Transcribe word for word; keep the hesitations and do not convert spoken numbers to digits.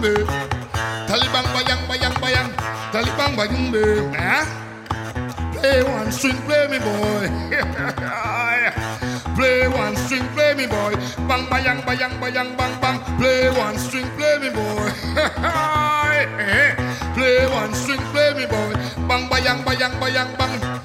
me. Taliban bayang bayang bayang. Taliban bayang me. Eh? Play one string, play me boy. Play one string, play me boy. Bang bayang bayang bayang bang bang. Play one string, play me boy. Play one string, play me boy. Bang bayang bayang bayang bang.